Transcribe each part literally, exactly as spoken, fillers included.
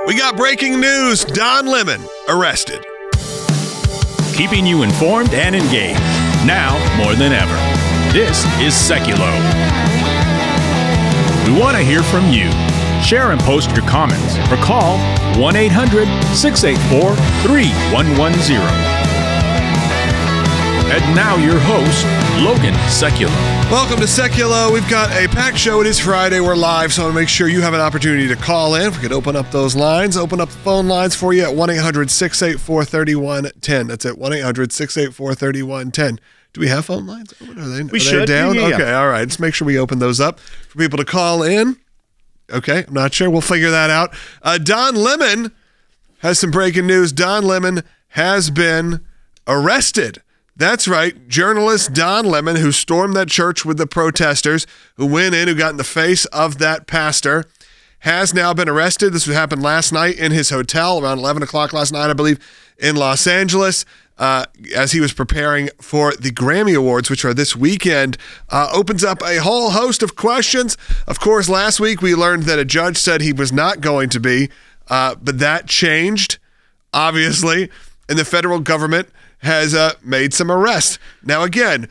We got breaking news. Don Lemon arrested. Keeping you informed and engaged. Now more than ever. This is Seculo. We want to hear from you. Share and post your comments or call one eight hundred six eight four three one one zero. And now your host, Logan Seculo. Welcome to Seculo. We've got a packed show. It is Friday. We're live, so I want to make sure you have an opportunity to call in. If we could open up those lines, open up the phone lines for you at one eight hundred six eight four three one one zero. That's it, one eight hundred six eight four three one one zero. Do we have phone lines open? Are they, we are should. they down? Yeah, yeah. Okay, all right. Let's make sure we open those up for people to call in. Okay, I'm not sure. We'll figure that out. Uh, Don Lemon has some breaking news. Don Lemon has been arrested. That's right. Journalist Don Lemon, who stormed that church with the protesters, who went in, who got in the face of that pastor, has now been arrested. This happened last night in his hotel around eleven o'clock last night, I believe, in Los Angeles, uh, as he was preparing for the Grammy Awards, which are this weekend. Uh, opens up a whole host of questions. Of course, last week we learned that a judge said he was not going to be, uh, but that changed, obviously, and the federal government has uh, made some arrests. Now, again,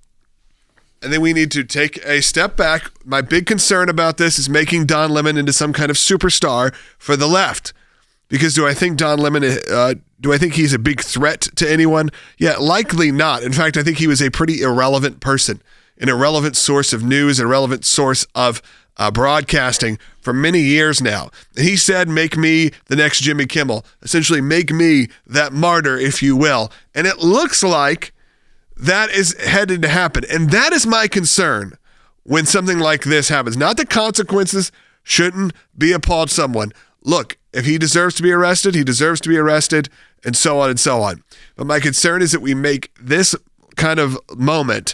I think we need to take a step back. My big concern about this is making Don Lemon into some kind of superstar for the left. Because do I think Don Lemon, uh, do I think he's a big threat to anyone? Yeah, likely not. In fact, I think he was a pretty irrelevant person, an irrelevant source of news, an irrelevant source of uh, broadcasting for many years now. And he said, make me the next Jimmy Kimmel. Essentially, make me that martyr, if you will. And it looks like that is headed to happen. And that is my concern when something like this happens. Not the consequences shouldn't be upon someone. Look, if he deserves to be arrested, he deserves to be arrested, and so on and so on. But my concern is that we make this kind of moment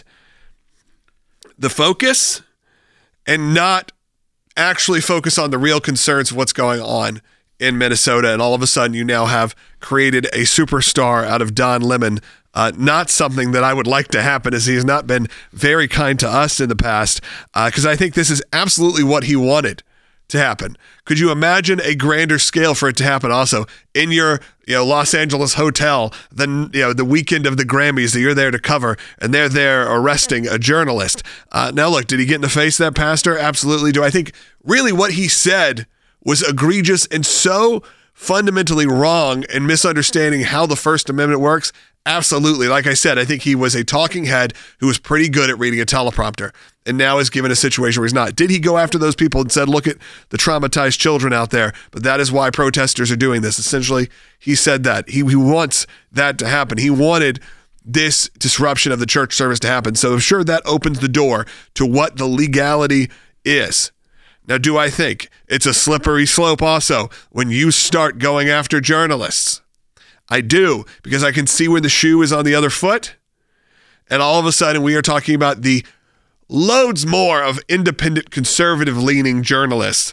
the focus and not actually focus on the real concerns of what's going on in Minnesota. And all of a sudden, you now have created a superstar out of Don Lemon. Uh, not something that I would like to happen, as he has not been very kind to us in the past, because uh, I think this is absolutely what he wanted to happen. Could you imagine a grander scale for it to happen also in your you know Los Angeles hotel, the you know the weekend of the Grammys that you're there to cover, and they're there arresting a journalist? Uh, now look, did he get in the face of that pastor? Absolutely. Do I think really what he said was egregious and so fundamentally wrong and misunderstanding how the First Amendment works? Absolutely. Like I said, I think he was a talking head who was pretty good at reading a teleprompter and now is given a situation where he's not. Did he go after those people and said, look at the traumatized children out there, but that is why protesters are doing this? Essentially, he said that. He, he wants that to happen. He wanted this disruption of the church service to happen. So I'm sure that opens the door to what the legality is. Now, do I think it's a slippery slope also when you start going after journalists? I do, because I can see where the shoe is on the other foot. And all of a sudden, we are talking about the loads more of independent, conservative-leaning journalists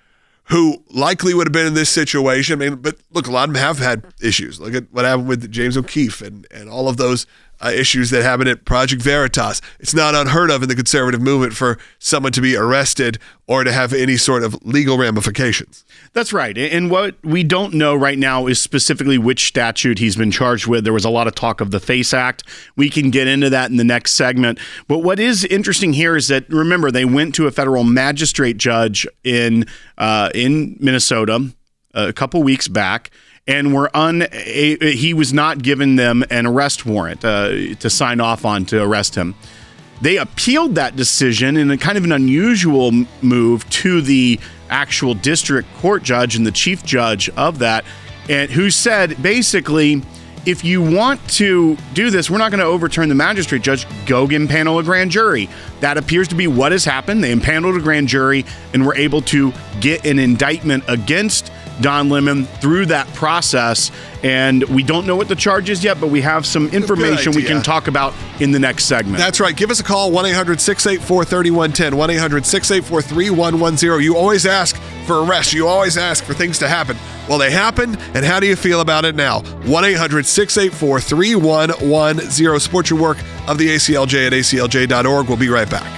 who likely would have been in this situation. I mean, but look, a lot of them have had issues. Look at what happened with James O'Keefe and, and all of those uh, issues that happened at Project Veritas. It's not unheard of in the conservative movement for someone to be arrested or to have any sort of legal ramifications. That's right. And what we don't know right now is specifically which statute he's been charged with. There was a lot of talk of the FACE Act. We can get into that in the next segment. But what is interesting here is that, remember, they went to a federal magistrate judge in uh, in Minnesota a couple weeks back, and were un a, he was not given them an arrest warrant uh, to sign off on to arrest him. They appealed that decision in a kind of an unusual move to the actual district court judge and the chief judge of that, and who said basically, if you want to do this, we're not going to overturn the magistrate judge. Go impanel a grand jury. That appears to be what has happened. They impaneled a grand jury and were able to get an indictment against Don Lemon through that process. And we don't know what the charge is yet, but we have some information we can talk about in the next segment. That's right. Give us a call, one eight hundred six eight four three one one zero, one eight hundred six eight four three one one zero. You always ask for arrests. You always ask for things to happen. Well, they happened, and how do you feel about it now? one eight hundred six eight four three one one zero. Support your work of the A C L J at A C L J dot org. We'll be right back.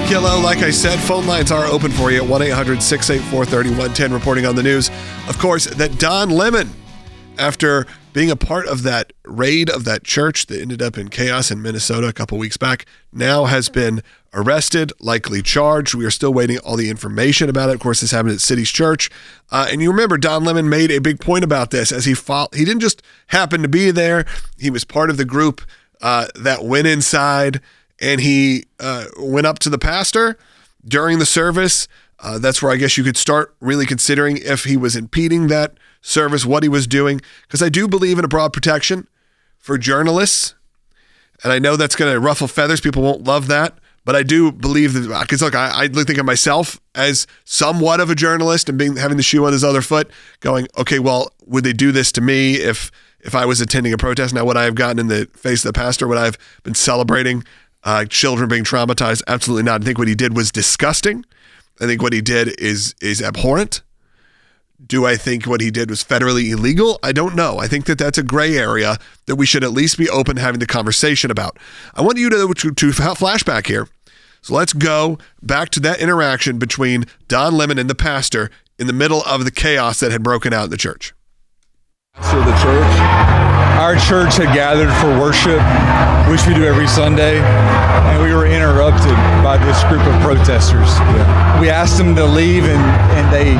Gillo. Like I said, phone lines are open for you at one eight hundred six eight four three one one zero. Reporting on the news, of course, that Don Lemon, after being a part of that raid of that church that ended up in chaos in Minnesota a couple weeks back, now has been arrested, likely charged. We are still waiting all the information about it. Of course, this happened at City's Church. Uh, and you remember Don Lemon made a big point about this as he fought. He didn't just happen to be there. He was part of the group uh, that went inside, and he uh, went up to the pastor during the service. Uh, that's where I guess you could start really considering if he was impeding that service, what he was doing, because I do believe in a broad protection for journalists. And I know that's going to ruffle feathers. People won't love that. But I do believe that, because look, I, I think of myself as somewhat of a journalist and being having the shoe on his other foot, going, okay, well, would they do this to me if if I was attending a protest? Now, would I have gotten in the face of the pastor? Would I have been celebrating uh, children being traumatized? Absolutely not. I think what he did was disgusting. I think what he did is is abhorrent. Do I think what he did was federally illegal? I don't know. I think that that's a gray area that we should at least be open to having the conversation about. I want you to, to, to flashback here. So let's go back to that interaction between Don Lemon and the pastor in the middle of the chaos that had broken out in the church. So the church, our church had gathered for worship, which we do every Sunday, and we were interrupted by this group of protesters. Yeah. We asked them to leave, and, and they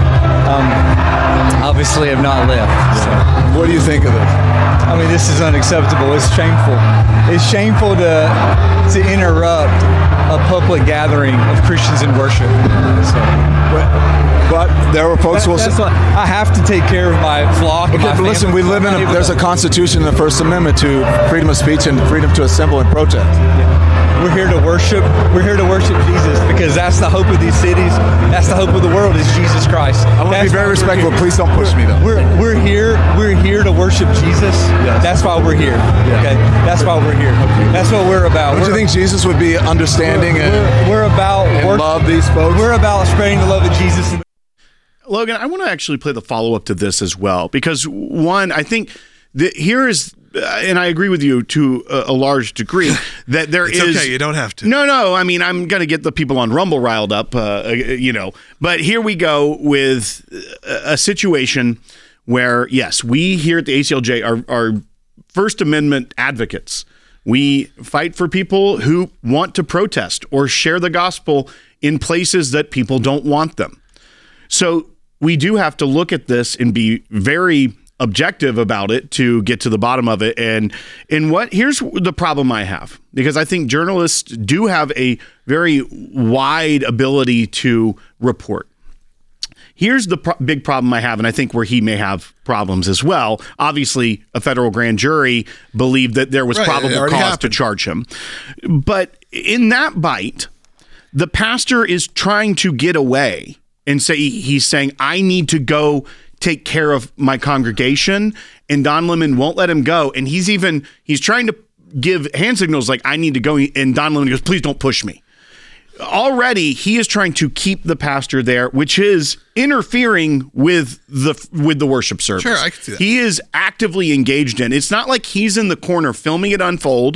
um, obviously have not left. Yeah. So, what do you think of this? I mean, this is unacceptable. It's shameful. It's shameful to to interrupt a public gathering of Christians in worship. So, but, but there were folks that, who will that's say, what, I have to take care of my flock. okay, my but listen, we live in a, there's a constitution in the First Amendment to freedom of speech and freedom to assemble and protest. Yeah. We're here to worship. We're here to worship Jesus because that's the hope of these cities. That's the hope of the world is Jesus Christ. I want to be very respectful. Please don't push me, though. We're we're here. We're here to worship Jesus. Yes. That's why we're here. Yeah. Okay. That's why we're here. Okay. That's what we're about. Don't we're, you think Jesus would be understanding we're, and, we're, we're about and work, love these folks? We're about spreading the love of Jesus. Logan, I want to actually play the follow-up to this as well, because one, I think that here is, uh, and I agree with you to a, a large degree, that there it's is... okay, you don't have to. No, no, I mean, I'm going to get the people on Rumble riled up, uh, you know, but here we go with a, a situation where, yes, we here at the A C L J are, are First Amendment advocates. We fight for people who want to protest or share the gospel in places that people don't want them. So we do have to look at this and be very objective about it to get to the bottom of it. And and what here's the problem I have, because I think journalists do have a very wide ability to report. Here's the pro- big problem I have, and I think where he may have problems as well. Obviously, a federal grand jury believed that there was Right, probable cause happened. to charge him. But in that bite, the pastor is trying to get away and say he's saying, I need to go take care of my congregation, and Don Lemon won't let him go. And he's even, he's trying to give hand signals like, I need to go. And Don Lemon goes, please don't push me. Already, he is trying to keep the pastor there, which is interfering with the with the worship service. Sure, I can see that. He is actively engaged in. It's not like he's in the corner filming it unfold.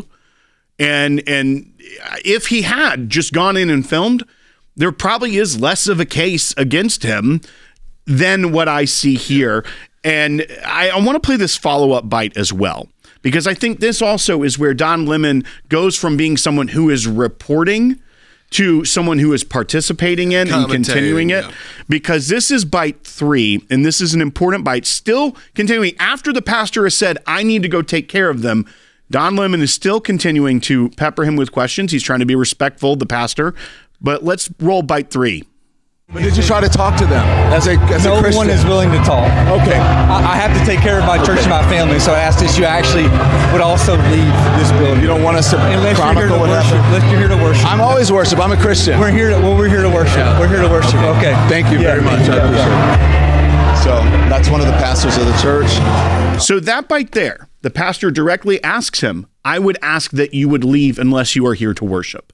And and if he had just gone in and filmed, there probably is less of a case against him than what I see here. And I, I want to play this follow-up bite as well, because I think this also is where Don Lemon goes from being someone who is reporting to someone who is participating in and continuing it, yeah. because this is bite three, and this is an important bite, still continuing. After the pastor has said, I need to go take care of them, Don Lemon is still continuing to pepper him with questions. He's trying to be respectful of the pastor, but let's roll bite three. But did you try to talk to them as a as No a Christian? one is willing to talk. Okay. I, I have to take care of my church and my family, so I asked that you actually would also leave this building. You don't want us to Unless you're here chronicle to what worship. happened? Unless you're here to worship. I'm always worship. I'm a Christian. We're here to, well, we're here to worship. Yeah. We're here to worship. Okay. Thank you Yeah, very much. yeah, I appreciate yeah. it. So that's one of the pastors of the church. So that bite there, the pastor directly asks him, I would ask that you would leave unless you are here to worship.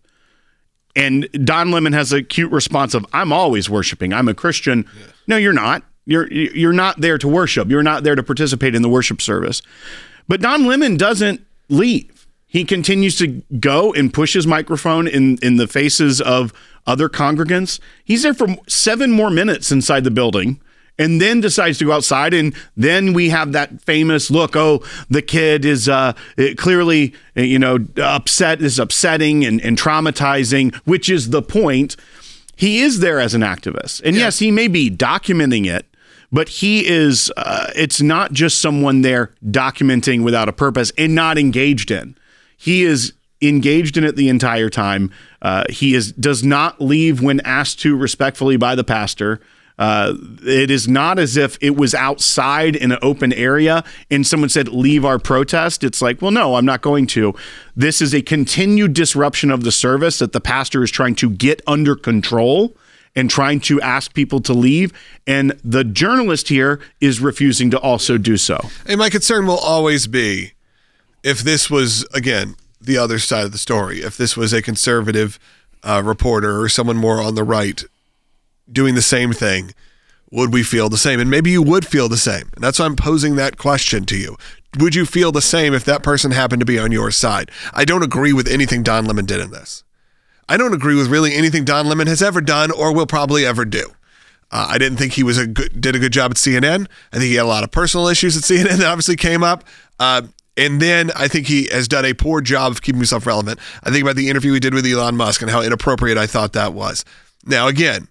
And Don Lemon has a cute response of, I'm always worshiping. I'm a Christian. Yeah. No, you're not. You're you're not there to worship. You're not there to participate in the worship service. But Don Lemon doesn't leave. He continues to go and push his microphone in, in the faces of other congregants. He's there for seven more minutes inside the building and then decides to go outside. And then we have that famous look, oh, the kid is uh, clearly, you know, upset, is upsetting and, and traumatizing, which is the point. He is there as an activist. And yeah. yes, he may be documenting it, but he is, uh, it's not just someone there documenting without a purpose and not engaged in. He is engaged in it the entire time. Uh, he is does not leave when asked to respectfully by the pastor. Uh, it is not as if it was outside in an open area and someone said, leave our protest. It's like, well, no, I'm not going to. This is a continued disruption of the service that the pastor is trying to get under control and trying to ask people to leave. And the journalist here is refusing to also do so. And my concern will always be if this was, again, the other side of the story, if this was a conservative uh, reporter or someone more on the right doing the same thing, would we feel the same? And maybe you would feel the same. And that's why I'm posing that question to you. Would you feel the same if that person happened to be on your side? I don't agree with anything Don Lemon did in this. I don't agree with really anything Don Lemon has ever done or will probably ever do. Uh, I didn't think he was a good, did a good job at C N N. I think he had a lot of personal issues at C N N that obviously came up. Uh, And then I think he has done a poor job of keeping himself relevant. I think about the interview he did with Elon Musk and how inappropriate I thought that was. Now, again,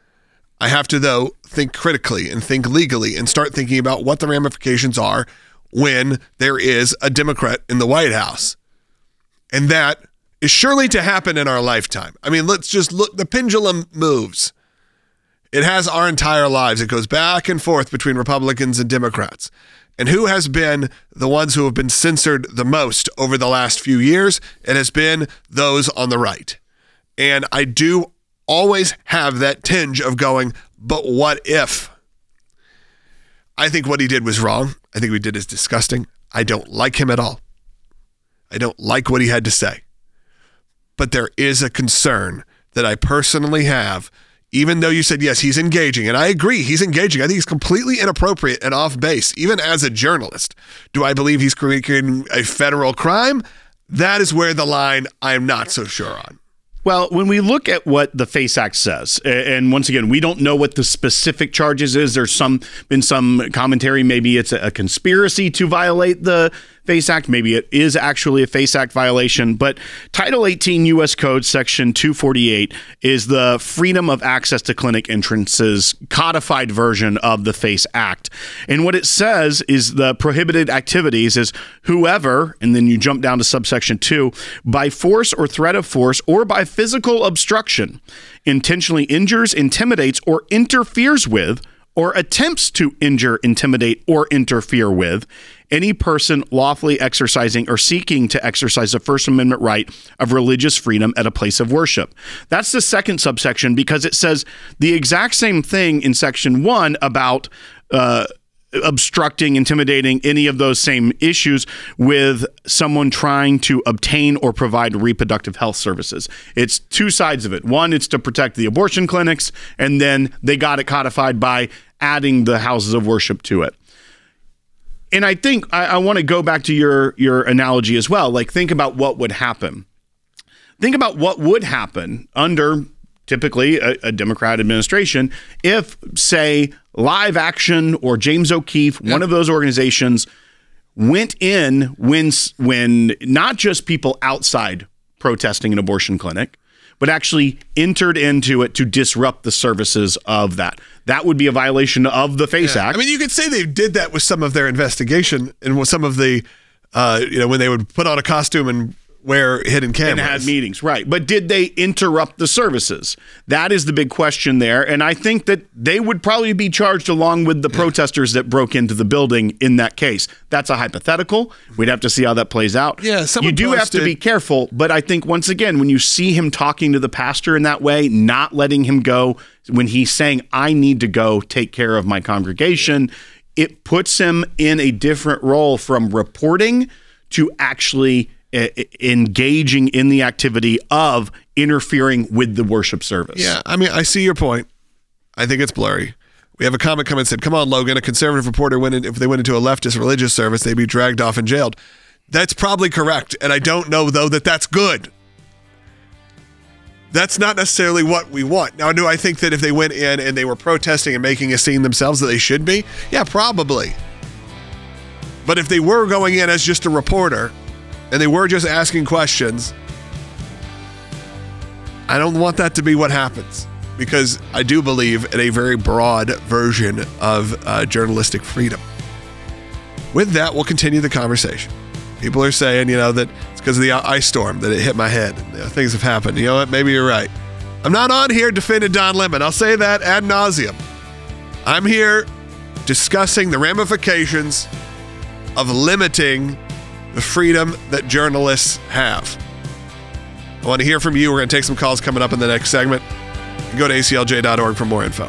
I have to, though, think critically and think legally and start thinking about what the ramifications are when there is a Democrat in the White House. And that is surely to happen in our lifetime. I mean, let's just look. The pendulum moves. It has our entire lives. It goes back and forth between Republicans and Democrats. And who has been the ones who have been censored the most over the last few years? It has been those on the right. And I do always have that tinge of going, but what if? I think what he did was wrong. I think what he did is disgusting. I don't like him at all. I don't like what he had to say. But there is a concern that I personally have. Even though you said, yes, he's engaging, and I agree, he's engaging. I think he's completely inappropriate and off base, even as a journalist. Do I believe he's creating a federal crime? That is where the line I'm not so sure on. Well, when we look at what the FACE Act says, and once again, we don't know what the specific charges is. There's some been some commentary. Maybe it's a conspiracy to violate the FACE Act. Maybe it is actually a FACE Act violation. But Title eighteen U S Code Section two forty-eight is the freedom of access to clinic entrances codified version of the FACE Act. And what it says is the prohibited activities is whoever, and then you jump down to subsection two, by force or threat of force or by physical obstruction, intentionally injures, intimidates, or interferes with, or attempts to injure, intimidate, or interfere with any person lawfully exercising or seeking to exercise the First Amendment right of religious freedom at a place of worship. That's the second subsection because it says the exact same thing in section one about uh, obstructing, intimidating, any of those same issues with someone trying to obtain or provide reproductive health services. It's two sides of it. One, it's to protect the abortion clinics, and then they got it codified by adding the houses of worship to it. And I think I, I want to go back to your, your analogy as well. Like, think about what would happen. Think about what would happen under typically a, a Democrat administration if, say, Live Action or James O'Keefe, yeah. one of those organizations, went in when, when not just people outside protesting an abortion clinic, but actually entered into it to disrupt the services of that. That would be a violation of the FACE yeah. Act. I mean, you could say they did that with some of their investigation and with some of the, uh, you know, when they would put on a costume and wear hidden cameras. And had meetings, right. But did they interrupt the services? That is the big question there. And I think that they would probably be charged along with the yeah. protesters that broke into the building in that case. That's a hypothetical. We'd have to see how that plays out. Yeah, you do posted- have to be careful. But I think, once again, when you see him talking to the pastor in that way, not letting him go, when he's saying, I need to go take care of my congregation, it puts him in a different role from reporting to actually engaging in the activity of interfering with the worship service. Yeah, I mean, I see your point. I think it's blurry. We have a comment come and said, come on, Logan, a conservative reporter went in, if they went into a leftist religious service, they'd be dragged off and jailed. That's probably correct. And I don't know, though, that that's good. That's not necessarily what we want. Now, do I think that if they went in and they were protesting and making a scene themselves that they should be? Yeah, probably. But if they were going in as just a reporter and they were just asking questions, I don't want that to be what happens, because I do believe in a very broad version of uh, journalistic freedom. With that, we'll continue the conversation. People are saying, you know, that it's because of the ice storm that it hit my head. And, you know, things have happened. You know what? Maybe you're right. I'm not on here defending Don Lemon. I'll say that ad nauseum. I'm here discussing the ramifications of limiting the freedom that journalists have. I want to hear from you. We're going to take some calls coming up in the next segment. Go to A C L J dot org for more info.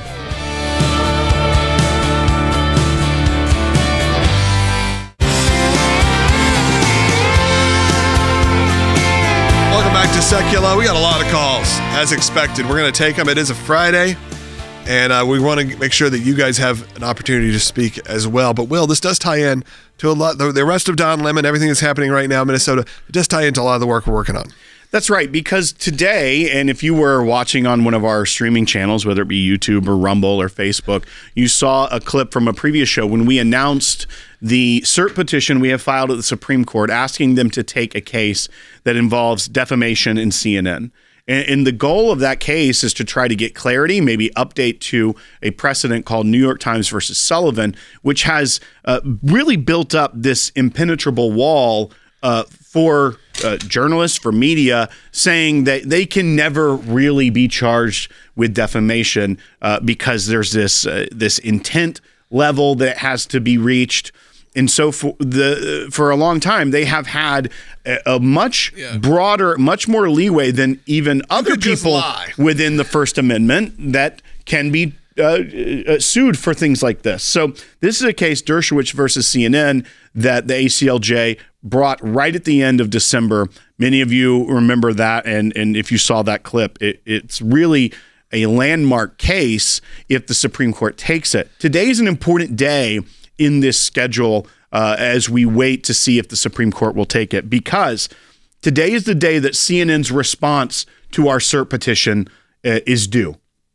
Welcome back to Secular. We got a lot of calls, as expected. We're going to take them. It is a Friday, and uh, we want to make sure that you guys have an opportunity to speak as well. But, Will, this does tie in to a lot, the, the rest of Don Lemon, everything that's happening right now in Minnesota. It does tie into a lot of the work we're working on. That's right, because today, and if you were watching on one of our streaming channels, whether it be YouTube or Rumble or Facebook, you saw a clip from a previous show when we announced the cert petition we have filed at the Supreme Court asking them to take a case that involves defamation in C N N. And the goal of that case is to try to get clarity, maybe update to a precedent called New York Times versus Sullivan, which has uh, really built up this impenetrable wall uh, for uh, journalists, for media, saying that they can never really be charged with defamation uh, because there's this uh, this intent level that has to be reached. And so for the for a long time, they have had a, a much yeah. broader, much more leeway than even other people within the First Amendment that can be uh, uh, sued for things like this. So this is a case, Dershowitz versus C N N, that the A C L J brought right at the end of December. Many of you remember that, and and if you saw that clip, it, it's really a landmark case if the Supreme Court takes it. Today is an important day in this schedule uh, as we wait to see if the Supreme Court will take it, because today is the day that C N N's response to our cert petition uh, is due.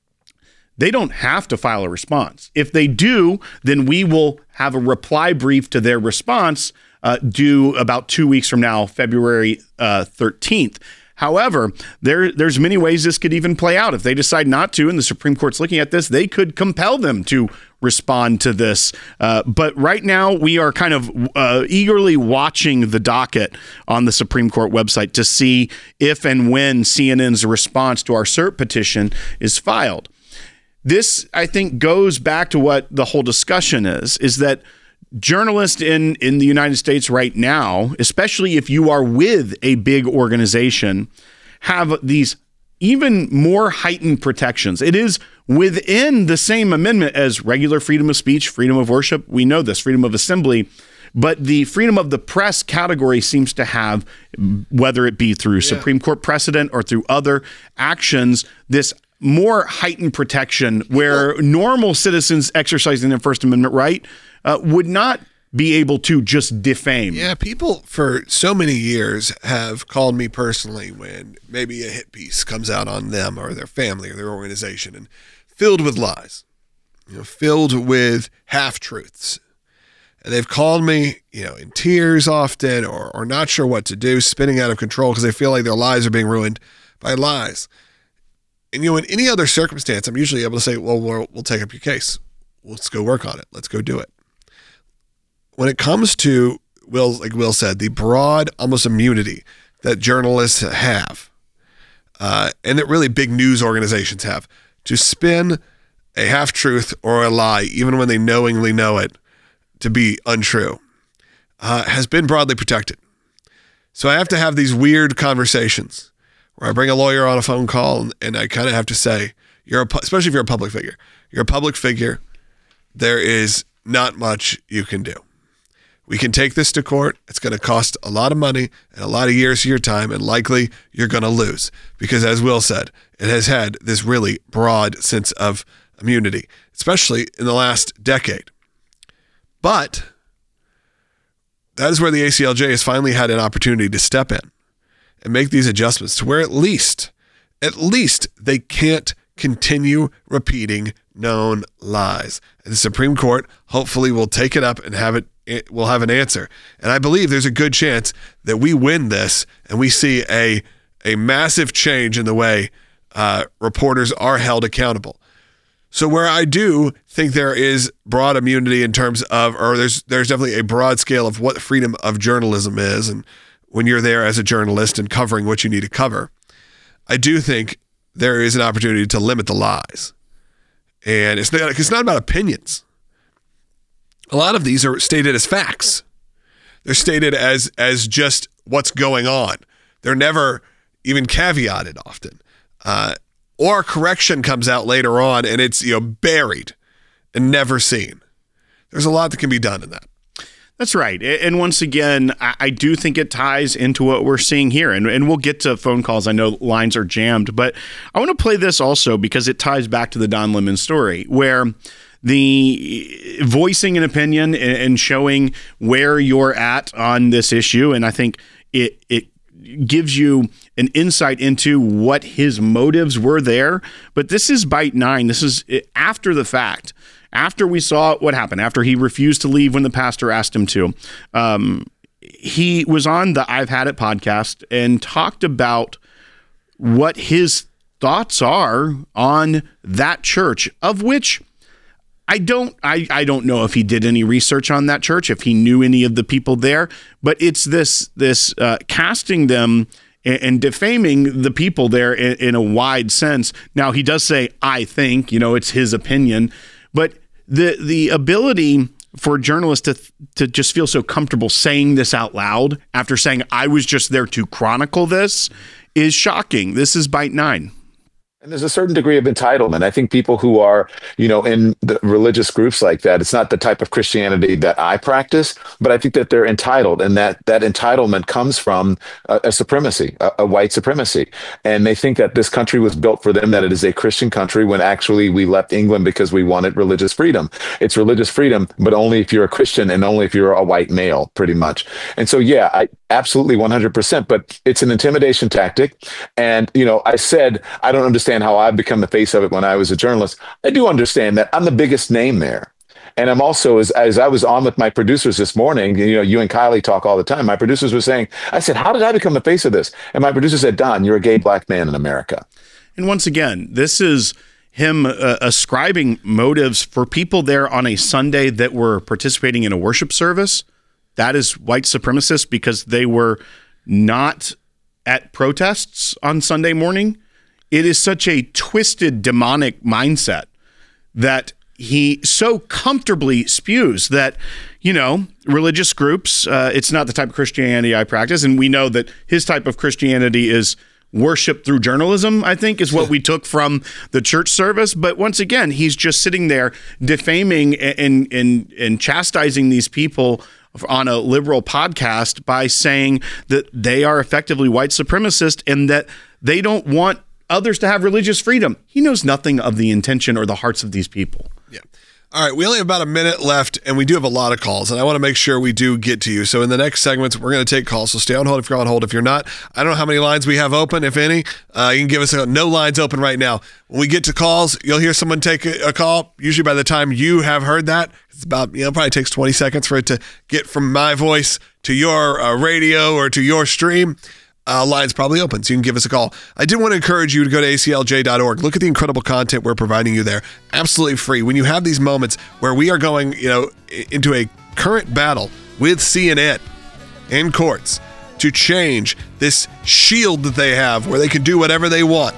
They don't have to file a response. If they do, then we will have a reply brief to their response uh, due about two weeks from now, February uh, thirteenth. However, there, there's many ways this could even play out. If they decide not to, and the Supreme Court's looking at this, they could compel them to respond to this. Uh, but right now, we are kind of uh, eagerly watching the docket on the Supreme Court website to see if and when C N N's response to our cert petition is filed. This, I think, goes back to what the whole discussion is, is that journalists in, in the United States right now, especially if you are with a big organization, have these even more heightened protections. It is within the same amendment as regular freedom of speech, freedom of worship. We know this, freedom of assembly. But the freedom of the press category seems to have, whether it be through yeah. Supreme Court precedent or through other actions, this more heightened protection where normal citizens exercising their First Amendment right uh, would not be able to just defame. Yeah, people for so many years have called me personally when maybe a hit piece comes out on them or their family or their organization and filled with lies, you know, filled with half-truths. And they've called me, you know, in tears often or, or not sure what to do, spinning out of control because they feel like their lives are being ruined by lies. And, you know, in any other circumstance, I'm usually able to say, well, we'll, we'll take up your case. Let's go work on it. Let's go do it. When it comes to, Will, like Will said, the broad, almost immunity that journalists have, uh, and that really big news organizations have, to spin a half-truth or a lie, even when they knowingly know it to be untrue, uh, has been broadly protected. So I have to have these weird conversations where I bring a lawyer on a phone call and, and I kind of have to say, you're a, especially if you're a public figure, you're a public figure, there is not much you can do. We can take this to court. It's going to cost a lot of money and a lot of years of your time, and likely you're going to lose because, as Will said, it has had this really broad sense of immunity, especially in the last decade. But that is where the A C L J has finally had an opportunity to step in and make these adjustments to where at least, at least they can't continue repeating known lies. And the Supreme Court hopefully will take it up and have it, it will have an answer. And I believe there's a good chance that we win this and we see a, a massive change in the way uh, reporters are held accountable. So where I do think there is broad immunity in terms of, or there's there's definitely a broad scale of what freedom of journalism is, and when you're there as a journalist and covering what you need to cover, I do think there is an opportunity to limit the lies. And it's not, it's not about opinions. A lot of these are stated as facts. They're stated as as just what's going on. They're never even caveated often. Uh, or a correction comes out later on and it's, you know, buried and never seen. There's a lot that can be done in that. That's right. And once again, I do think it ties into what we're seeing here. And, and we'll get to phone calls. I know lines are jammed, but I want to play this also because it ties back to the Don Lemon story, where the voicing an opinion and showing where you're at on this issue. And I think it it gives you an insight into what his motives were there. But this is bite nine. This is after the fact. After we saw what happened, after he refused to leave when the pastor asked him to, um, he was on the I've Had It podcast and talked about what his thoughts are on that church, of which I don't I, I don't know if he did any research on that church, if he knew any of the people there, but it's this this uh, casting them and, and defaming the people there in, in a wide sense. Now, he does say, I think, you know, it's his opinion, but the the ability for journalists to to just feel so comfortable saying this out loud after saying, I was just there to chronicle this, is shocking. This is bite nine. And there's a certain degree of entitlement. I think people who are, you know, in the religious groups like that, it's not the type of Christianity that I practice, but I think that they're entitled, and that that entitlement comes from a, a supremacy, a, a white supremacy. And they think that this country was built for them, that it is a Christian country, when actually we left England because we wanted religious freedom. It's religious freedom, but only if you're a Christian and only if you're a white male, pretty much. And so, yeah, I absolutely one hundred percent, but it's an intimidation tactic. And, you know, I said, I don't understand how I've become the face of it when I was a journalist. I do understand that I'm the biggest name there. And I'm also, as, as I was on with my producers this morning, you know, you and Kylie talk all the time. My producers were saying, I said, how did I become the face of this? And my producer said, Don, you're a gay black man in America. And once again, this is him uh, ascribing motives for people there on a Sunday that were participating in a worship service. That is white supremacist because they were not at protests on Sunday morning. It is such a twisted, demonic mindset that he so comfortably spews that, you know, religious groups, uh, it's not the type of Christianity I practice. And we know that his type of Christianity is worship through journalism, I think, is what we took from the church service. But once again, he's just sitting there defaming and, and, and chastising these people on a liberal podcast by saying that they are effectively white supremacist and that they don't want others to have religious freedom. He knows nothing of the intention or the hearts of these people. Yeah. All right. We only have about a minute left, and we do have a lot of calls, and I want to make sure we do get to you. So in the next segments, we're going to take calls. So stay on hold if you're on hold. If you're not, I don't know how many lines we have open, if any. Uh, you can give us a, no lines open right now. When we get to calls, you'll hear someone take a, a call. Usually by the time you have heard that, it's about, you know, probably takes twenty seconds for it to get from my voice to your uh, radio or to your stream. Uh, line's probably open, so you can give us a call. I did want to encourage you to go to A C L J dot org. Look at the incredible content we're providing you there. Absolutely free. When you have these moments where we are going, you know, into a current battle with C N N in courts to change this shield that they have where they can do whatever they want,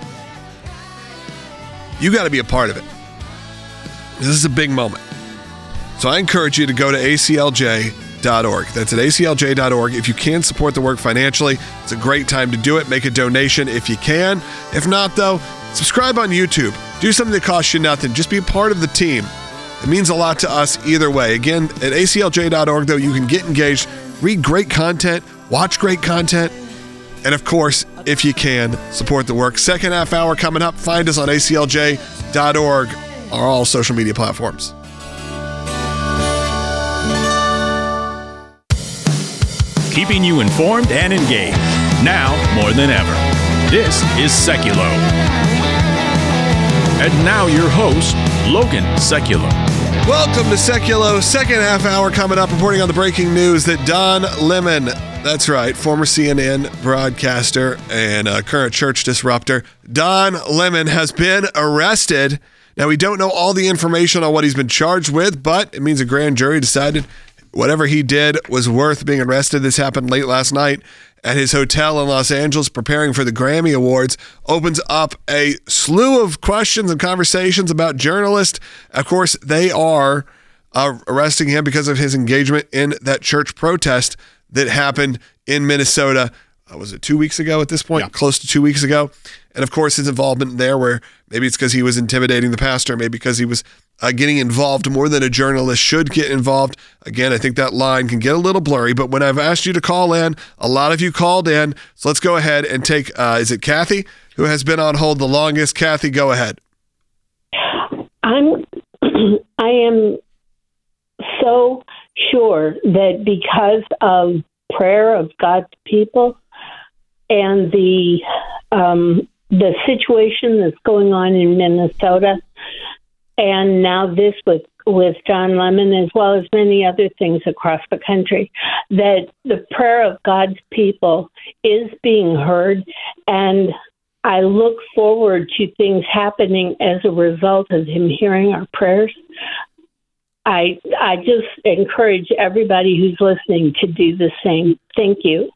you got to be a part of it. This is a big moment. So I encourage you to go to A C L J dot org. That's at A C L J dot org. If you can support the work financially, it's a great time to do it. Make a donation if you can. If not, though, subscribe on YouTube. Do something that costs you nothing. Just be a part of the team. It means a lot to us either way. Again, at A C L J dot org, though, you can get engaged, read great content, watch great content, and of course, if you can, support the work. Second half hour coming up. Find us on A C L J dot org or all social media platforms. keeping you informed and engaged. Now more than ever. This is Seculo. And now your host, Logan Seculo. Welcome to Seculo. Second half hour coming up, reporting on the breaking news that Don Lemon, that's right, former C N N broadcaster and uh, current church disruptor, Don Lemon has been arrested. Now, we don't know all the information on what he's been charged with, but it means a grand jury decided whatever he did was worth being arrested. This happened late last night at his hotel in Los Angeles, preparing for the Grammy Awards. Opens up a slew of questions and conversations about journalists. Of course, they are uh, arresting him because of his engagement in that church protest that happened in Minnesota. Uh, was it two weeks ago at this point? Yeah. Close to two weeks ago. And of course, his involvement there, where maybe it's because he was intimidating the pastor, maybe because he was uh, getting involved more than a journalist should get involved. Again, I think that line can get a little blurry, but when I've asked you to call in, a lot of you called in. So let's go ahead and take, uh, is it Kathy, who has been on hold the longest? Kathy, go ahead. I'm, I am so sure that because of prayer of God's people and the um, the situation that's going on in Minnesota, and now this with with Don Lemon, as well as many other things across the country, that the prayer of God's people is being heard, and I look forward to things happening as a result of him hearing our prayers. I I just encourage everybody who's listening to do the same. Thank you.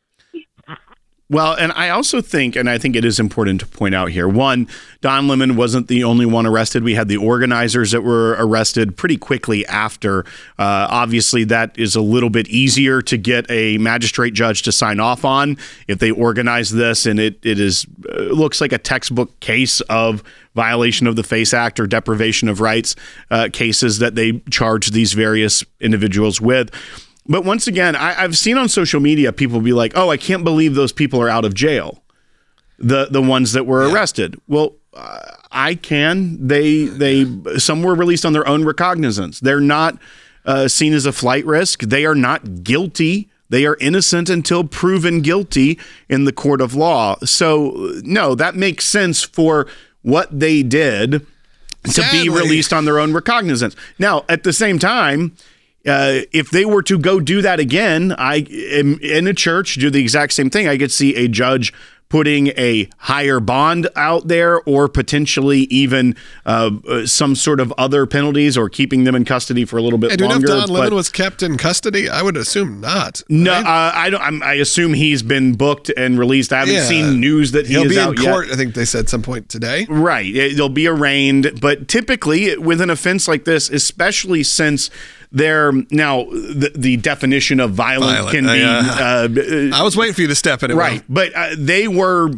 Well, and I also think, and I think it is important to point out here, one, Don Lemon wasn't the only one arrested. We had the organizers that were arrested pretty quickly after. Uh, obviously, that is a little bit easier to get a magistrate judge to sign off on if they organize this, and it it is uh, looks like a textbook case of violation of the FACE Act or deprivation of rights uh, cases that they charge these various individuals with. But once again, I, I've seen on social media people be like, oh, I can't believe those people are out of jail, the the ones that were yeah. arrested. Well, uh, I can. They, they some were released on their own recognizance. They're not uh, seen as a flight risk. They are not guilty. They are innocent until proven guilty in the court of law. So, no, that makes sense for what they did to Sadly. be released on their own recognizance. Now, at the same time, Uh, if they were to go do that again, I in, in a church do the exact same thing. I could see a judge putting a higher bond out there, or potentially even uh, some sort of other penalties, or keeping them in custody for a little bit Hey, do you know longer. if Don Lemon was kept in custody? I would assume not. No, right? uh, I don't. I'm, I assume he's been booked and released. I haven't Yeah. seen news that he He'll is be out in court, yet. I think they said some point today. Right. It- They'll be arraigned. But typically, with an offense like this, especially since they're now the, the definition of violent, Violent, can be. uh, Uh, I was waiting for you to step in it. right. But uh, they were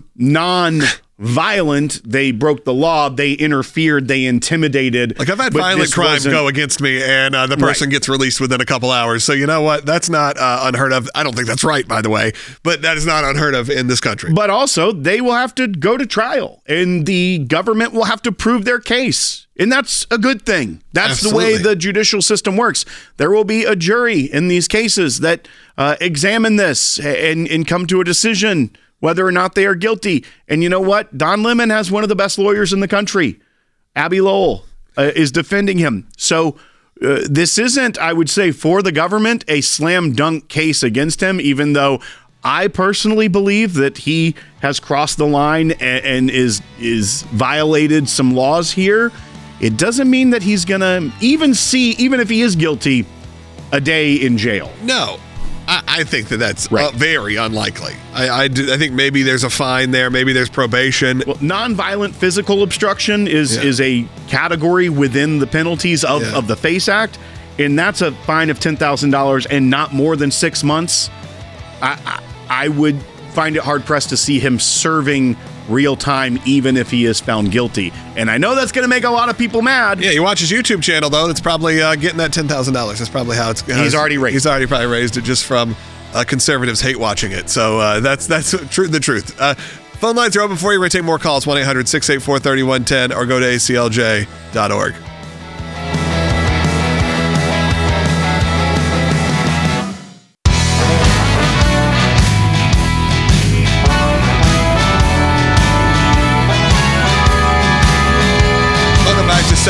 non-violent. They broke the law. They interfered. They intimidated. Like, I've had But violent this crime wasn't- go against me, and uh, the person Right. gets released within a couple hours. So you know what? That's not uh, unheard of. I don't think that's right, by the way, but that is not unheard of in this country. But also, they will have to go to trial, and the government will have to prove their case. And that's a good thing. That's the way Absolutely. the judicial system works. There will be a jury in these cases that uh, examine this and, and come to a decision whether or not they are guilty. And you know what? Don Lemon has one of the best lawyers in the country. Abby Lowell uh, is defending him. So uh, this isn't, I would say, for the government, a slam dunk case against him, even though I personally believe that he has crossed the line and, and is is violated some laws here. It doesn't mean that he's going to even see, even if he is guilty, a day in jail. No, I, I think that that's Right. uh, very unlikely. I, I, do, I think maybe there's a fine there. Maybe there's probation. Well, nonviolent physical obstruction is Yeah. is a category within the penalties of, Yeah. of the FACE Act, and that's a fine of ten thousand dollars and not more than six months. I, I, I would find it hard-pressed to see him serving real time, even if he is found guilty. And I know that's going to make a lot of people mad. Yeah, you watch his YouTube channel, though, that's probably uh, getting that ten thousand dollars. That's probably how it's how He's it's- already raised He's already probably raised it just from uh, conservatives hate watching it. So uh, that's that's tr- the truth. Uh, phone lines are open for you. We're going to take more calls, one eight hundred six eight four three one one zero, or go to A C L J dot org.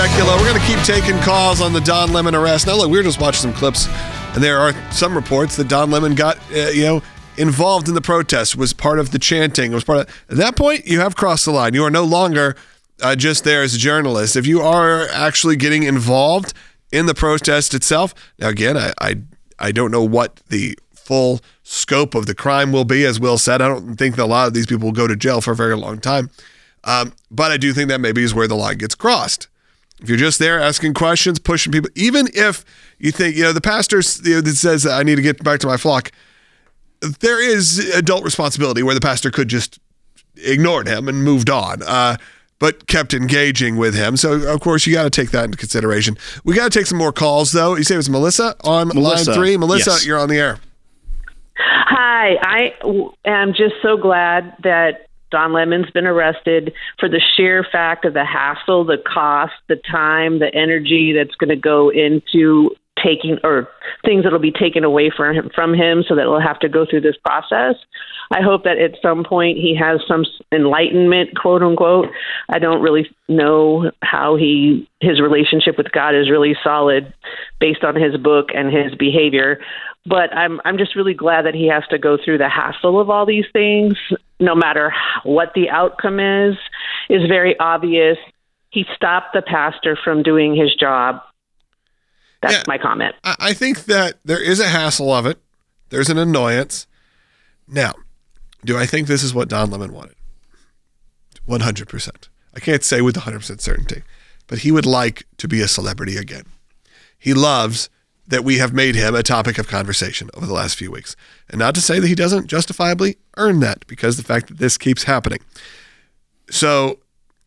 Secular. We're going to keep taking calls on the Don Lemon arrest. Now, look, we were just watching some clips, and there are some reports that Don Lemon got, uh, you know, involved in the protest, was part of the chanting, was part of. At that point, you have crossed the line. You are no longer uh, just there as a journalist. If you are actually getting involved in the protest itself, now again, I, I, I don't know what the full scope of the crime will be. As Will said, I don't think that a lot of these people will go to jail for a very long time. Um, but I do think that maybe is where the line gets crossed. If you're just there asking questions, pushing people, even if you think, you know, the pastor you know, that says, I need to get back to my flock, there is adult responsibility where the pastor could just ignored him and moved on, uh, but kept engaging with him. So, of course, you got to take that into consideration. We got to take some more calls, though. You say it was Melissa on Melissa, line three. Melissa, yes. You're on the air. Hi, I w- am just so glad that Don Lemon's been arrested for the sheer fact of the hassle, the cost, the time, the energy that's going to go into taking or things that will be taken away from him, from him so that he'll have to go through this process. I hope that at some point he has some enlightenment, quote unquote. I don't really know how he his relationship with God is really solid based on his book and his behavior. But I'm I'm just really glad that he has to go through the hassle of all these things, no matter what the outcome is, is very obvious. He stopped the pastor from doing his job. That's Yeah, my comment. I think that there is a hassle of it. There's an annoyance. Now, do I think this is what Don Lemon wanted? one hundred percent. I can't say with one hundred percent certainty, but he would like to be a celebrity again. He loves that we have made him a topic of conversation over the last few weeks. And not to say that he doesn't justifiably earn that, because the fact that this keeps happening. So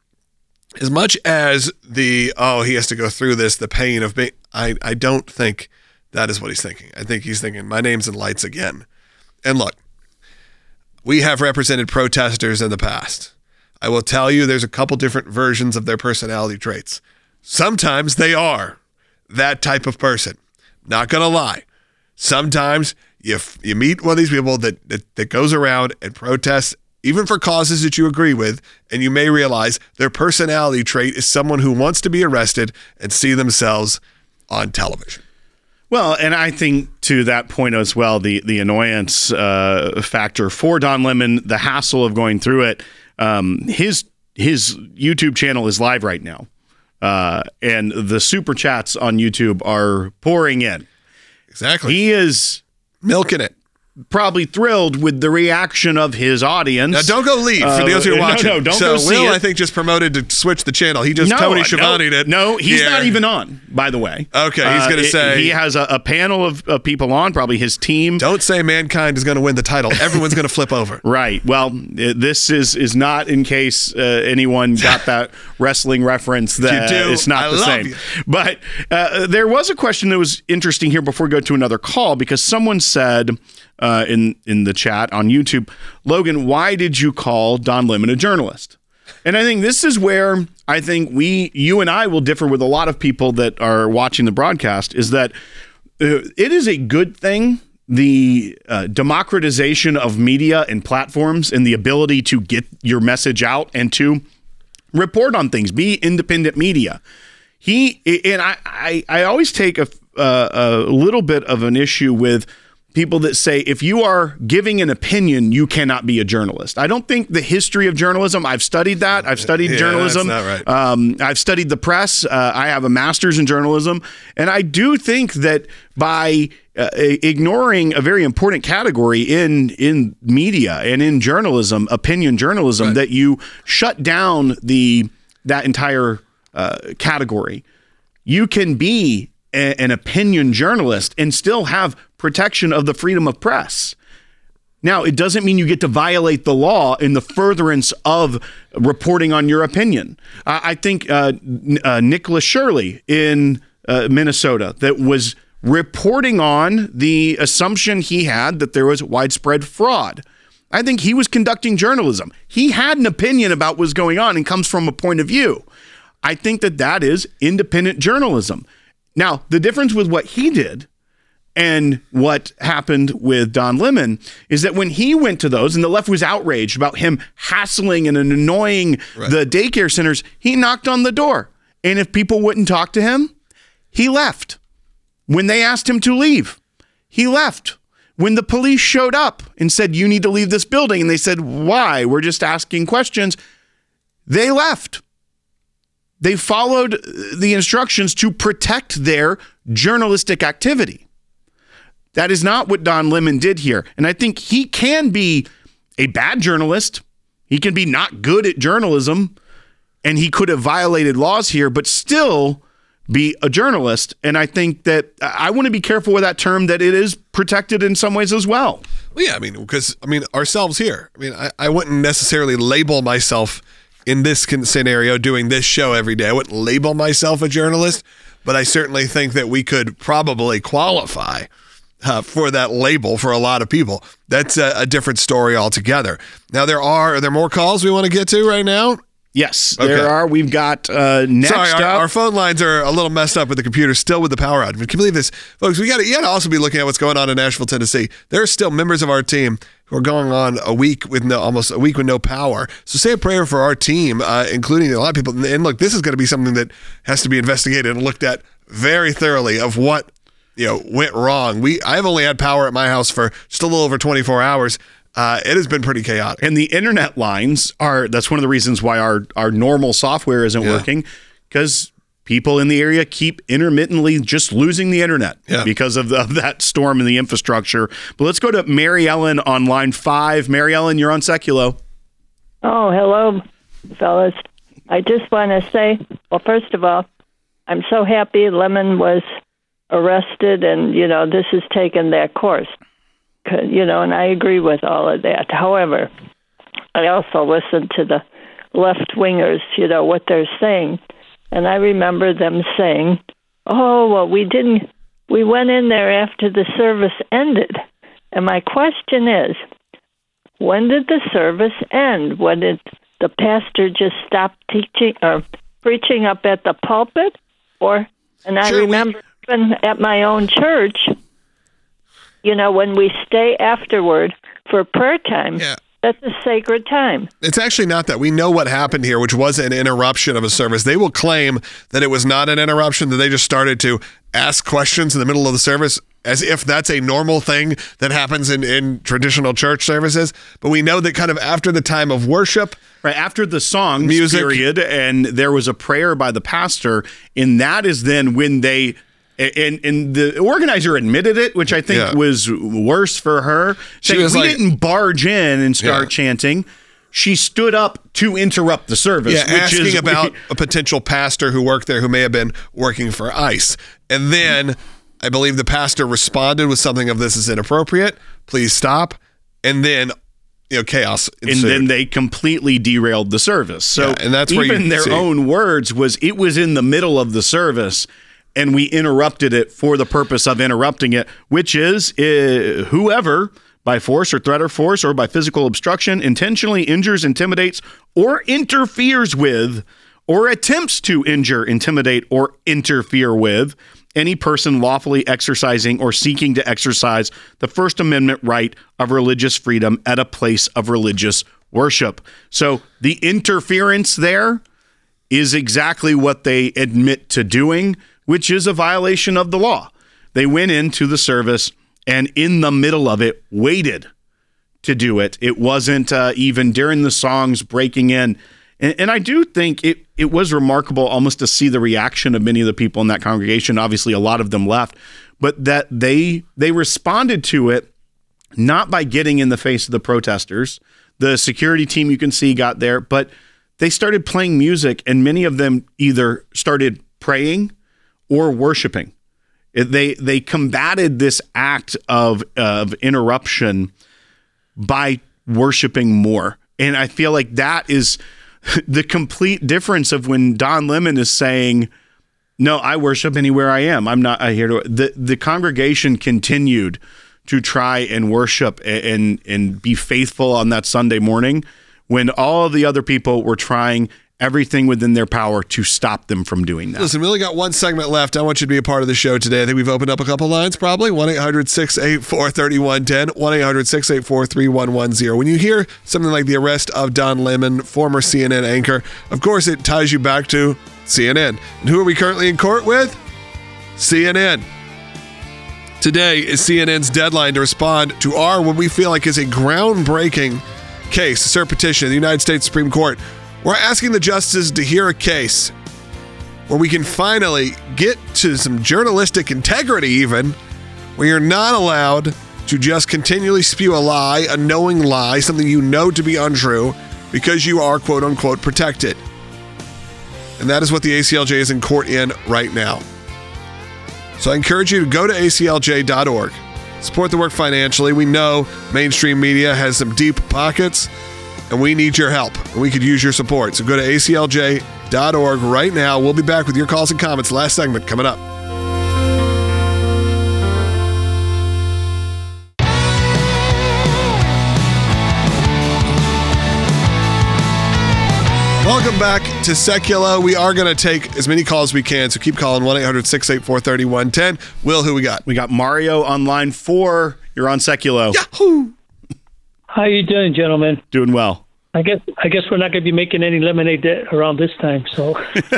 as much as the, oh, he has to go through this, the pain of being, I, I don't think that is what he's thinking. I think he's thinking, my name's in lights again. And look, we have represented protesters in the past. I will tell you there's a couple different versions of their personality traits. Sometimes they are that type of person. Not going to lie. Sometimes you you meet one of these people that, that that goes around and protests, even for causes that you agree with, and you may realize their personality trait is someone who wants to be arrested and see themselves on television. Well, and I think to that point as well, the the annoyance uh, factor for Don Lemon, the hassle of going through it, um, his his YouTube channel is live right now. Uh, and the super chats on YouTube are pouring in. Exactly. He is milking it. Probably thrilled with the reaction of his audience. Now, don't go leave for those who are uh, watching. No, no, don't so go see Will, it. I think, just promoted to switch the channel. He just no, Tony Schiavone'd no, it. No, he's here. not even on, by the way. Okay, he's going to uh, say... He has a, a panel of, of people on, probably his team. Don't say Mankind is going to win the title. Everyone's going to flip over. Right. Well, this is is not in case uh, anyone got that wrestling reference. That you do. It's not I the love same. you. But uh, there was a question that was interesting here before we go to another call, because someone said... Uh, in in the chat on YouTube, Logan, why did you call Don Lemon a journalist? And I think this is where I think we, you and I will differ with a lot of people that are watching the broadcast, is that uh, it is a good thing, the uh, democratization of media and platforms and the ability to get your message out and to report on things, be independent media. He, and I, I, I always take a, uh, a little bit of an issue with people that say, if you are giving an opinion, you cannot be a journalist. I don't think the history of journalism, I've studied that. I've studied yeah, journalism. That's not right. Um, I've studied the press. Uh, I have a master's in journalism. And I do think that by uh, ignoring a very important category in, in media and in journalism, opinion journalism, right, that you shut down the that entire uh, category. You can be a, an opinion journalist and still have protection of the freedom of press. Now, it doesn't mean you get to violate the law in the furtherance of reporting on your opinion. Uh, I think uh, uh, Nicholas Shirley in uh, Minnesota that was reporting on the assumption he had that there was widespread fraud. I think he was conducting journalism. He had an opinion about what was going on and comes from a point of view. I think that that is independent journalism. Now, the difference with what he did and what happened with Don Lemon is that when he went to those and the left was outraged about him hassling and annoying right. the daycare centers, he knocked on the door And if people wouldn't talk to him, he left. When they asked him to leave, he left. When the police showed up and said, you need to leave this building, and they said, why? We're just asking questions. They left. They followed the instructions to protect their journalistic activity. That is not what Don Lemon did here. And I think he can be a bad journalist. He can be not good at journalism, and he could have violated laws here, but still be a journalist. And I think that I want to be careful with that term, that it is protected in some ways as well. Well, yeah, I mean, because, I mean, ourselves here, I mean, I, I wouldn't necessarily label myself in this scenario doing this show every day. I wouldn't label myself a journalist, but I certainly think that we could probably qualify uh, for that label for a lot of people. That's a, a different story altogether. Now, there are, are there more calls we want to get to right now? Yes, Okay. there are. We've got uh, next Sorry, our, up. our phone lines are a little messed up with the computer, still with the power outage. But can you believe this? Folks, we got to, you got to also be looking at what's going on in Nashville, Tennessee. There are still members of our team who are going on a week with no, almost a week with no power. So say a prayer for our team, uh, including a lot of people. And look, this is going to be something that has to be investigated and looked at very thoroughly of what, you know, went wrong. We I've only had power at my house for just a little over twenty-four hours. Uh, it has been pretty chaotic. And the internet lines are, that's one of the reasons why our, our normal software isn't Yeah. working, because people in the area keep intermittently just losing the internet Yeah. because of, the, of that storm in the infrastructure. But let's go to Mary Ellen on line five. Mary Ellen, you're on Seculo. Oh, hello, fellas. I just want to say, well, first of all, I'm so happy Lemon was arrested and, you know, this has taken that course. You know, and I agree with all of that. However, I also listen to the left-wingers, you know, what they're saying. And I remember them saying, oh, well, we didn't, we went in there after the service ended. And my question is, when did the service end? When did the pastor just stop teaching or preaching up at the pulpit? Or, and I Sure, we- remember even at my own church, you know, when we stay afterward for prayer time, Yeah. that's a sacred time. It's actually not that. We know what happened here, which was an interruption of a service. They will claim that it was not an interruption, that they just started to ask questions in the middle of the service as if that's a normal thing that happens in, in traditional church services. But we know that kind of after the time of worship, Right after the songs Music. period, and there was a prayer by the pastor, and that is then when they... And and the organizer admitted it, which I think Yeah. was worse for her. She Saying, was we like- didn't barge in and start Yeah. chanting. She stood up to interrupt the service. yeah, which asking is, about a potential pastor who worked there who may have been working for ICE. And then I believe the pastor responded with something of this is inappropriate. Please stop. And then, you know, chaos ensued. and then they completely derailed the service. So Yeah, and that's where even you their see- own words was, it was in the middle of the service, and we interrupted it for the purpose of interrupting it, which is uh, whoever, by force or threat or force or by physical obstruction, intentionally injures, intimidates, or interferes with, or attempts to injure, intimidate, or interfere with any person lawfully exercising or seeking to exercise the First Amendment right of religious freedom at a place of religious worship. So the interference there is exactly what they admit to doing, which is a violation of the law. They went into the service and in the middle of it waited to do it. It wasn't uh, even during the songs breaking in. And, and I do think it, it was remarkable almost to see the reaction of many of the people in that congregation. Obviously, a lot of them left, but that they they responded to it not by getting in the face of the protesters. The security team, you can see, got there, but they started playing music, and many of them either started praying or worshiping. They they combated this act of of interruption by worshiping more. And I feel like that is the complete difference of when Don Lemon is saying, no, I worship anywhere I am. I'm not I here to the the congregation continued to try and worship and and be faithful on that Sunday morning when all of the other people were trying everything within their power to stop them from doing that. Listen, we only got one segment left. I want you to be a part of the show today. I think we've opened up a couple lines probably. one eight hundred six eight four three one one zero, one eight hundred six eight four three one one zero. When you hear something like the arrest of Don Lemon, former C N N anchor, of course it ties you back to C N N. And who are we currently in court with? C N N. Today is C N N's deadline to respond to our, what we feel like is a groundbreaking case, a cert petition in the United States Supreme Court. We're asking the justices to hear a case where we can finally get to some journalistic integrity even, where you're not allowed to just continually spew a lie, a knowing lie, something you know to be untrue, because you are quote unquote protected. And that is what the A C L J is in court in right now. So I encourage you to go to A C L J dot org. Support the work financially. We know mainstream media has some deep pockets, and we need your help. And we could use your support. So go to A C L J dot org right now. We'll be back with your calls and comments. Last segment coming up. Welcome back to Secular. We are going to take as many calls as we can, so keep calling one eight hundred six eight four three one one zero. Will, who we got? We got Mario on line four. You're on Seculo. Yahoo! How you doing, gentlemen? Doing well. I guess I guess we're not going to be making any lemonade around this time. So,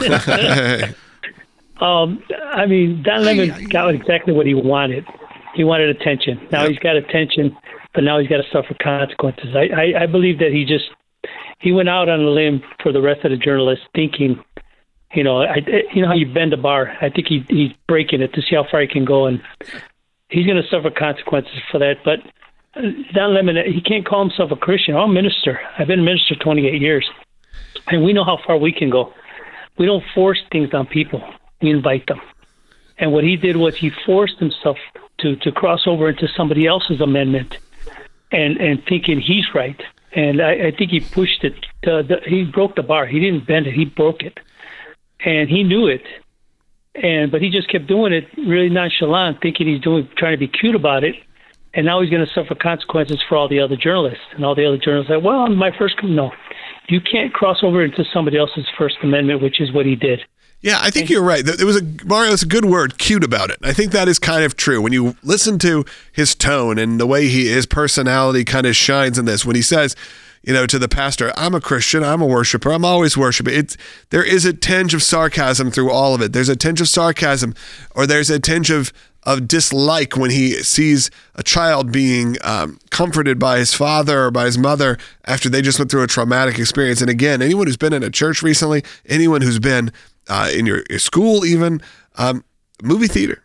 um, I mean, Don Lemon got exactly what he wanted. He wanted attention. Now yep. he's got attention, but now he's got to suffer consequences. I, I, I believe that he just he went out on a limb for the rest of the journalists, thinking, you know, I, you know how you bend a bar. I think he he's breaking it to see how far he can go, and he's going to suffer consequences for that. But Don Lemon, he can't call himself a Christian. I'm a minister. I've been a minister twenty-eight years, and we know how far we can go. We don't force things on people. We invite them. And what he did was he forced himself to, to cross over into somebody else's amendment and, and thinking he's right. And I, I think he pushed it. To the, he broke the bar. He didn't bend it. He broke it. And he knew it. And but he just kept doing it really nonchalant, thinking he's doing trying to be cute about it. And now he's going to suffer consequences for all the other journalists. And all the other journalists say, well, my first, no. You can't cross over into somebody else's First Amendment, which is what he did. Yeah, I think you're right. There was a Mario. It's a good word, cute about it. I think that is kind of true when you listen to his tone and the way he his personality kind of shines in this. When he says, you know, to the pastor, "I'm a Christian. I'm a worshiper. I'm always worshiping." It's there is a tinge of sarcasm through all of it. There's a tinge of sarcasm, or there's a tinge of of dislike when he sees a child being um, comforted by his father or by his mother after they just went through a traumatic experience. And again, anyone who's been in a church recently, anyone who's been Uh, in your, your school even, um, movie theater.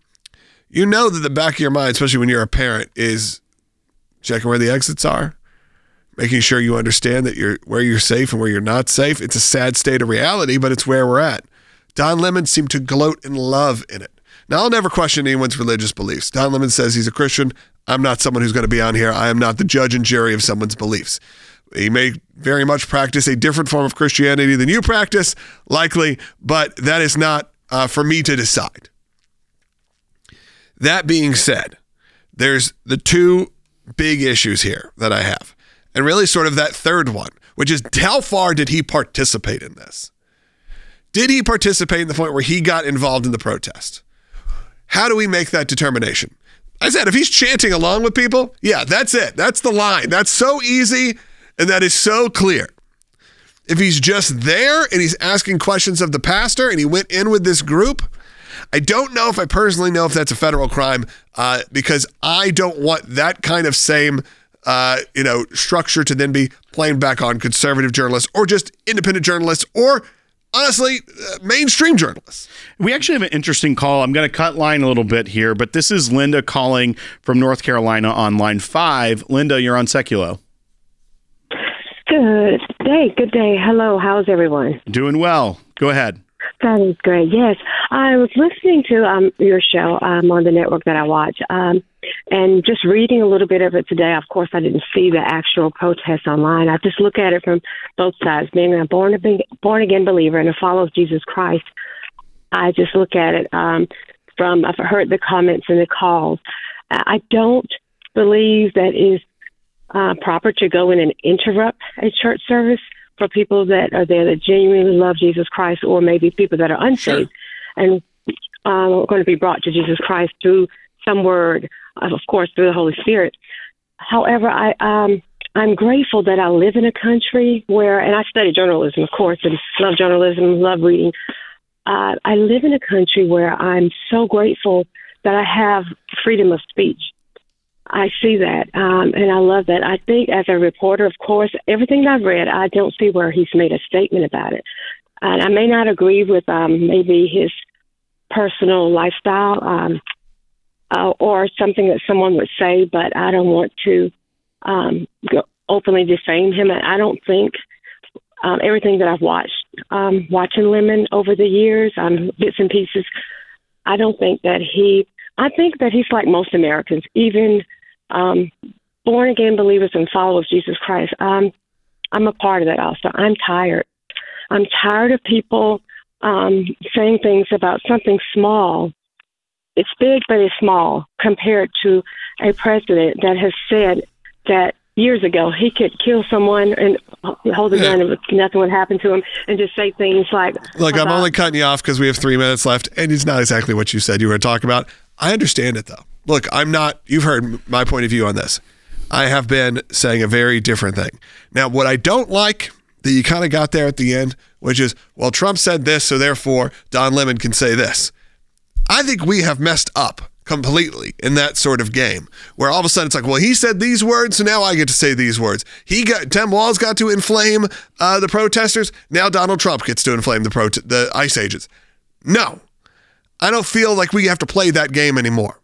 You know that the back of your mind, especially when you're a parent, is checking where the exits are, making sure you understand that you're where you're safe and where you're not safe. It's a sad state of reality, but it's where we're at. Don Lemon seemed to gloat and love in it. Now, I'll never question anyone's religious beliefs. Don Lemon says he's a Christian. I'm not someone who's going to be on here. I am not the judge and jury of someone's beliefs. He may very much practice a different form of Christianity than you practice, likely, but that is not uh, for me to decide. That being said, there's the two big issues here that I have, and really sort of that third one, which is how far did he participate in this? Did he participate in the point where he got involved in the protest? How do we make that determination? I said, if he's chanting along with people, yeah, that's it. That's the line. That's so easy. And that is so clear. If he's just there and he's asking questions of the pastor and he went in with this group, I don't know if I personally know if that's a federal crime uh, because I don't want that kind of same uh, you know, structure to then be playing back on conservative journalists or just independent journalists or honestly, uh, mainstream journalists. We actually have an interesting call. I'm going to cut line a little bit here, but this is Linda calling from North Carolina on line five. Linda, you're on Seculo. Good day. Good day. Hello. How's everyone? Doing well. Go ahead. That is great. Yes. I was listening to um, your show um, on the network that I watch um, and just reading a little bit of it today. Of course, I didn't see the actual protest online. I just look at it from both sides. Being a born, born again believer and a follower of Jesus Christ, I just look at it um, from, I've heard the comments and the calls. I don't believe that is Uh, proper to go in and interrupt a church service for people that are there that genuinely love Jesus Christ, or maybe people that are unsaved sure. and um, are going to be brought to Jesus Christ through some word, of course, through the Holy Spirit. However, I, um, I'm grateful that I live in a country where, and I study journalism, of course, and love journalism, love reading. Uh, I live in a country where I'm so grateful that I have freedom of speech. I see that, um, and I love that. I think as a reporter, of course, everything I've read, I don't see where he's made a statement about it. And I may not agree with um, maybe his personal lifestyle um, uh, or something that someone would say, but I don't want to um, go openly defame him. And I don't think um, everything that I've watched, um, watching Lemon over the years, um, bits and pieces, I don't think that he, I think that he's like most Americans, even um, born-again believers and followers of Jesus Christ. Um, I'm a part of that also. I'm tired. I'm tired of people um, saying things about something small. It's big, but it's small compared to a president that has said that years ago he could kill someone and hold a gun and nothing would happen to him, and just say things like, look, about, I'm only cutting you off because we have three minutes left, and it's not exactly what you said you were going to talk about. I understand it, though. Look, I'm not, you've heard my point of view on this. I have been saying a very different thing. Now, what I don't like that you kind of got there at the end, which is, well, Trump said this, so therefore Don Lemon can say this. I think we have messed up completely in that sort of game, where all of a sudden it's like, well, he said these words, so now I get to say these words. He got, Tim Walz got to inflame uh, the protesters. Now Donald Trump gets to inflame the pro- the ICE agents. No, I don't feel like we have to play that game anymore.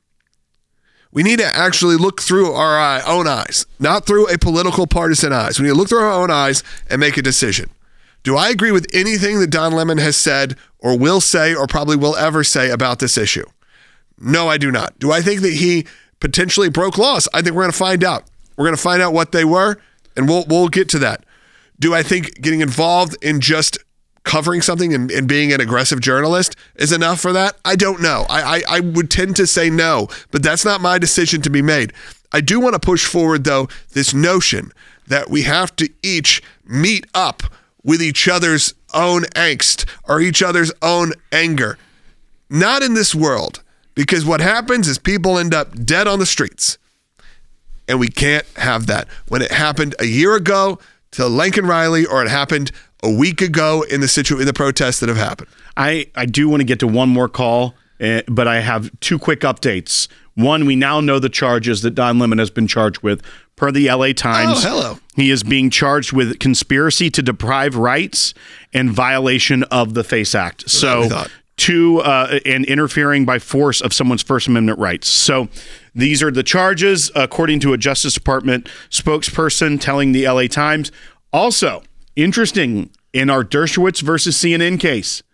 We need to actually look through our eye, own eyes, not through a political partisan eyes. We need to look through our own eyes and make a decision. Do I agree with anything that Don Lemon has said or will say or probably will ever say about this issue? No, I do not. Do I think that he potentially broke laws? I think we're going to find out. We're going to find out what they were, and we'll we'll get to that. Do I think getting involved in just covering something and, and being an aggressive journalist is enough for that? I don't know. I, I I would tend to say no, but that's not my decision to be made. I do want to push forward, though, this notion that we have to each meet up with each other's own angst or each other's own anger. Not in this world, because what happens is people end up dead on the streets, and we can't have that. When it happened a year ago to Lincoln Riley, or it happened a week ago in the situ- in the protests that have happened. I, I do want to get to one more call, uh, but I have two quick updates. One, we now know the charges that Don Lemon has been charged with per the L A Times. Oh, hello. He is being charged with conspiracy to deprive rights and violation of the FACE Act. So, two, uh, and interfering by force of someone's First Amendment rights. So, these are the charges, according to a Justice Department spokesperson telling the L A Times. Also, interesting, in our Dershowitz versus C N N case,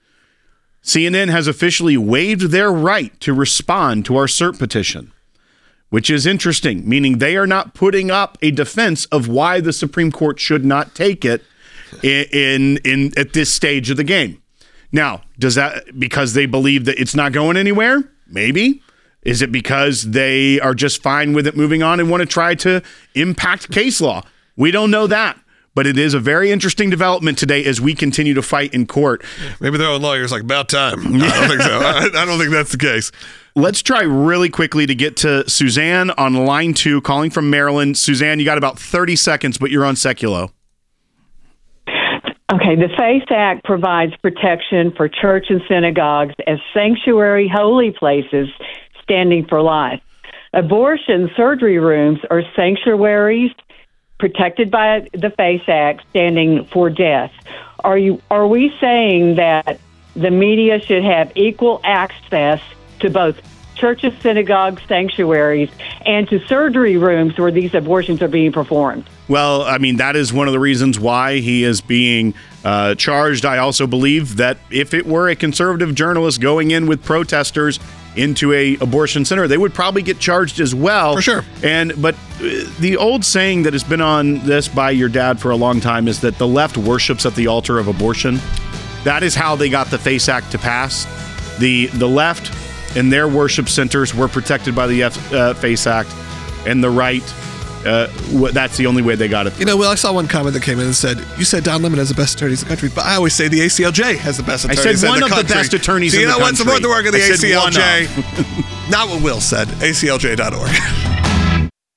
C N N has officially waived their right to respond to our cert petition, which is interesting, meaning they are not putting up a defense of why the Supreme Court should not take it in, in, in at this stage of the game. Now, does that because they believe that it's not going anywhere? Maybe. Is it because they are just fine with it moving on and want to try to impact case law? We don't know that. But it is a very interesting development today as we continue to fight in court. Maybe their own lawyers like, about time. I don't think so. I, I don't think that's the case. Let's try really quickly to get to Suzanne on line two, calling from Maryland. Suzanne, you got about thirty seconds, but you're on Seculo. Okay, the FACE Act provides protection for church and synagogues as sanctuary holy places standing for life. Abortion surgery rooms are sanctuaries protected by the FACE Act, standing for death. Are you? Are we saying that the media should have equal access to both churches, synagogues, sanctuaries, and to surgery rooms where these abortions are being performed? Well, I mean, that is one of the reasons why he is being uh, charged. I also believe that if it were a conservative journalist going in with protesters into a abortion center, they would probably get charged as well. For sure. And but the old saying that has been on this by your dad for a long time is that the left worships at the altar of abortion. That is how they got the FACE Act to pass. The the left and their worship centers were protected by the uh, FACE Act, and the right uh, wh- that's the only way they got it. You know, well, I saw one comment that came in and said, you said Don Lemon has the best attorneys in the country, but I always say the A C L J has the best I attorneys said in one the of the country. best attorneys so in you the know what? country. Support the work of the I said A C L J. one of. Not what Will said. A C L J dot org.